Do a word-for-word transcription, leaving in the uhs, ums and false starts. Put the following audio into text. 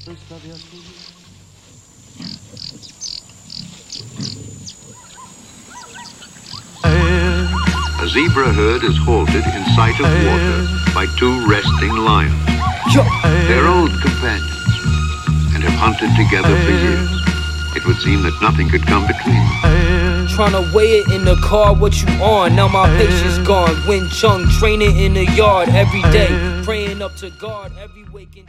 A zebra herd is halted in sight of water by two resting lions. They're old companions and have hunted together for years. It would seem that nothing could come between them. Tryna weigh it in the car, what you on? Now my patience gone. Wing Chun training in the yard every day, praying up to God every waking